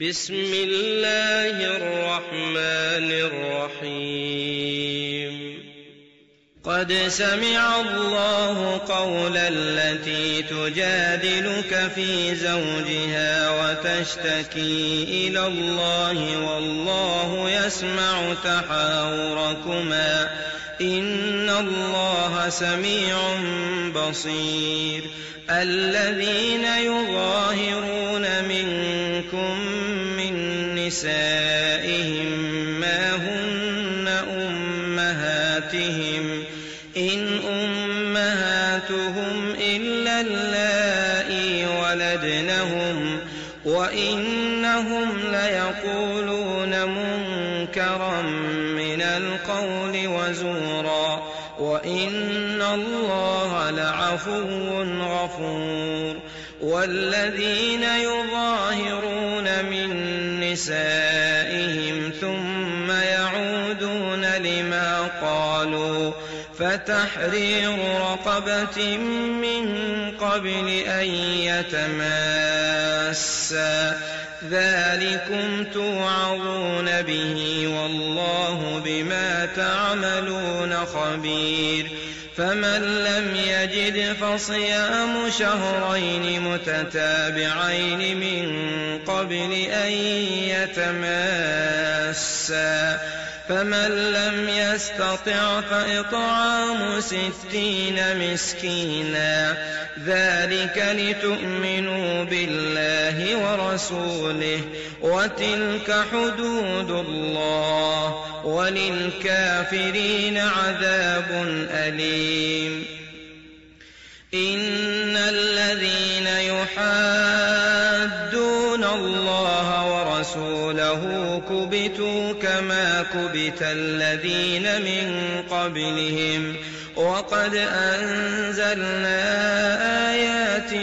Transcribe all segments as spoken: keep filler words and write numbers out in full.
بسم الله الرحمن الرحيم قد سمع الله قول التي تجادلك في زوجها وتشتكي إلى الله والله يسمع تحاوركما إن الله سميع بصير الذين يظاهرون منكم من نسائهم ما هن أمهاتهم إن أمهاتهم إلا اللائي ولدنهم وإنهم ليقولون منكرا من القول وزورا وإن الله لعفو غفور والذين يظاهرون من نسائهم ثم يعودون لما قالوا فتحرير رقبة من قبل أن يتماسا ذلكم توعظون به والله بما تعملون خبير فمن لم يجد فصيام شهرين متتابعين من قبل أن يتماسا فمن لم يستطع فإطعام ستين مسكينا ذلك لتؤمنوا بالله ورسوله وتلك حدود الله وللكافرين عذاب أليم إن الذين يحادون الله ورسوله كبتوا كما كبت الذين من قبلهم وقد أنزلنا آيات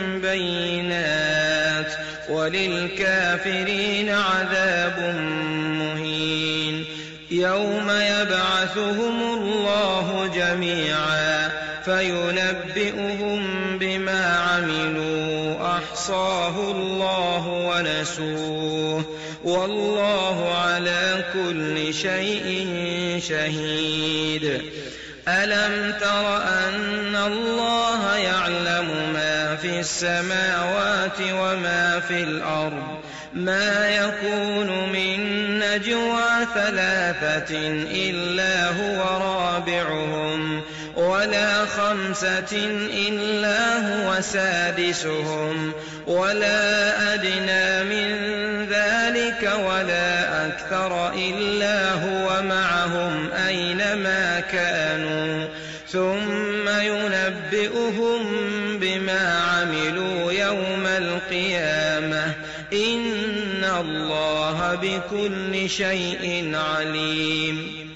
بينات وللكافرين عذاب مهين يوم يبعثهم الله جميعا فينبئهم بما عملوا أحصاه الله ونسوه والله على كل شيء شهيد ألم تر أن الله يعلم ما في السماوات وما في الأرض ما يكون من نجوى ثلاثة إلا هو رابعهم ولا خمسة إلا هو سادسهم ولا أدنى من ذلك ولا أكثر إلا هو معهم أينما كانوا ثم ينبئهم بما عملوا يوم القيامة إن الله بكل شيء عليم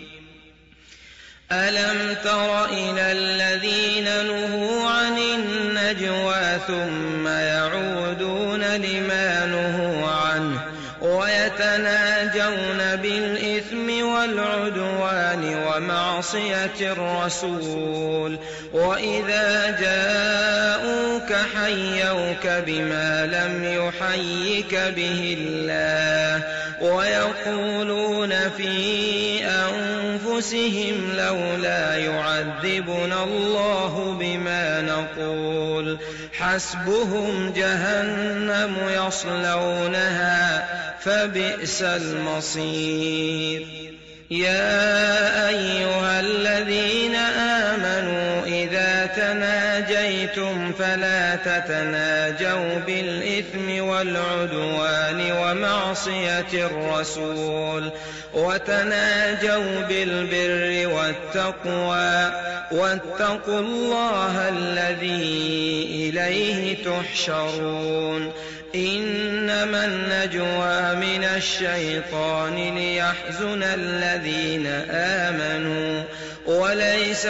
ألم تر إلى الذين نهوا عن النجوى ثم يعودون لما نهوا عنه ويتناجون بالإثم والعدوان ومعصية الرسول وإذا جاءوك حيوك بما لم يحيك به الله ويقولون في أنفسهم لولا يعذبنا الله بما نقول حسبهم جهنم يصلونها فبئس المصير يا أيها الذين آمنوا إذا تناجيتم فلا تتناجوا بالإثم والعدوان ومعصية الرسول وتناجوا بالبر والتقوى واتقوا الله الذي إليه تحشرون إنما النجوى من الشيطان ليحزن الذين آمنوا وليس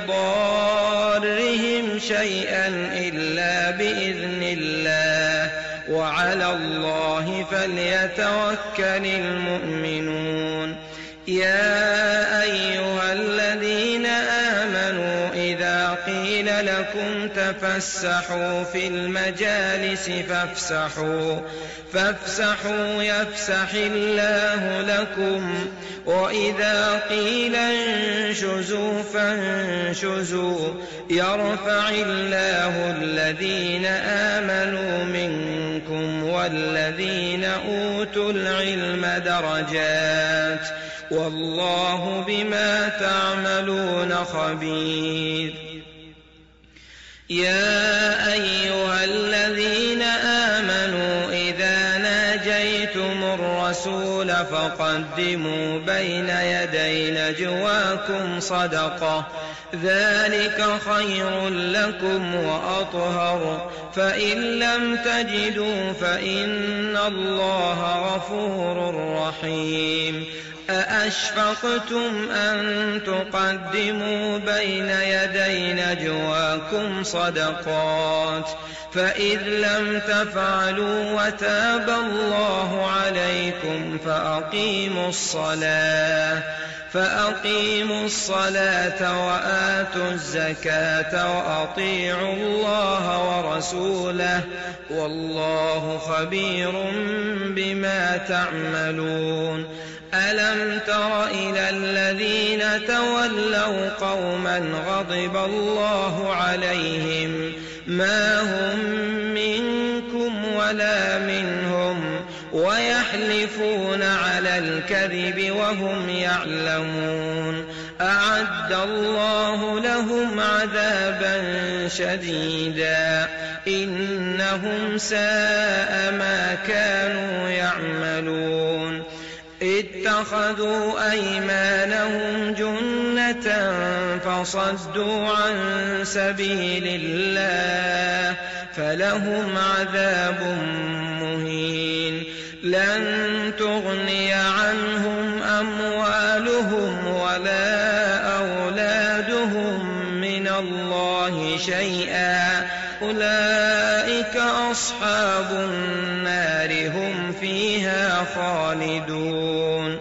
بضارهم شيئا إلا بإذن الله وعلى الله فليتوكل المؤمنون يا أيها الذين آمنوا إذا قيل لكم تفسحوا في المجالس فافسحوا فافسحوا يفسح الله لكم وإذا قيل انشزوا فانشزوا يرفع الله الذين آمنوا منكم والذين أوتوا العلم درجات والله بما تعملون خبير. يا أيها الذين آمنوا إذا ناجيتم الرسول فقدموا بين يدي نجواكم صدقة ذلك خير لكم وأطهر فإن لم تجدوا فإن الله غفور رحيم. أأشفقتم أن تقدموا بين يدي نجواكم صدقات فإذ لم تفعلوا وتاب الله عليكم فأقيموا الصلاة فأقيموا الصلاة وآتوا الزكاة وأطيعوا الله ورسوله والله خبير بما تعملون. ألم تر إلى الذين تولوا قوما غضب الله عليهم ما هم منكم ولا منهم ويحلفون على الكذب وهم يعلمون أعد الله لهم عذابا شديدا إنهم ساء ما كانوا يعملون. اتخذوا أيمانهم جنة فصدوا عن سبيل الله فلهم عذاب مهين. لن تغني عنهم أموالهم ولا أولادهم من الله شيئا أولئك أصحاب النار هم فيها خالدون.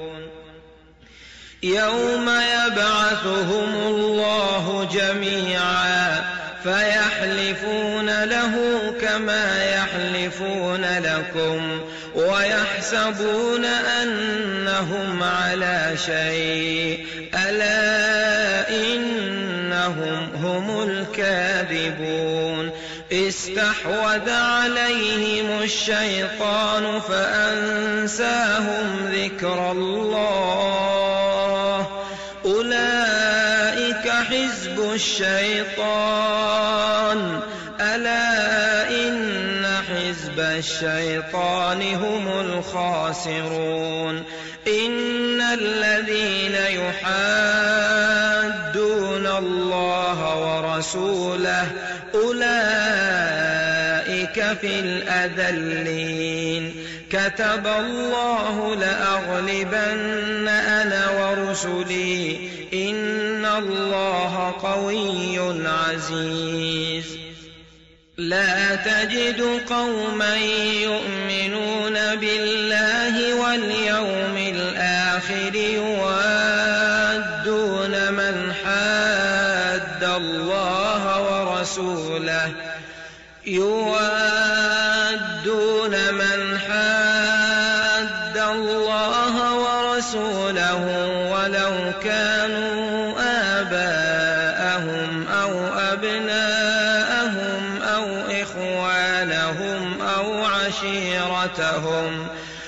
يوم يبعثهم الله جميعا فيحلفون له كما يحلفون لكم ويحسبون أنهم على شيء ألا إنهم هم الكاذبون. استحوذ عليهم الشيطان فأنساهم ذكر الله أولئك حزب الشيطان ألا إن حزب الشيطان هم الخاسرون. إن الذين يحادون الله ورسوله أولئك في الأذلين. كتب الله لأغلبن أنا ورسلي إن الله قوي عزيز. لا تجد قوما يؤمنون بالله واليوم الآخر يوادون من حاد الله ورسوله يوادون من حاد الله ورسوله ولو كانوا آباءهم أو أبناءهم أو إخوانهم أو عشيرتهم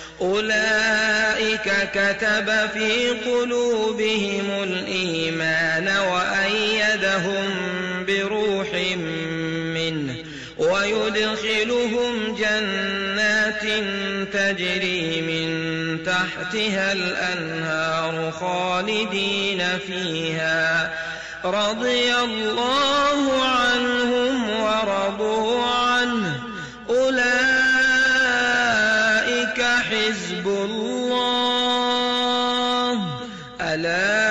أولئك كتب في قلوبهم الإيمان وأيدهم بروح منه ويدخلهم جنات تجري من تحتها الأنهار خالدين فيها رضي الله عنهم ورضوا عنه أولئك حزب الله ألا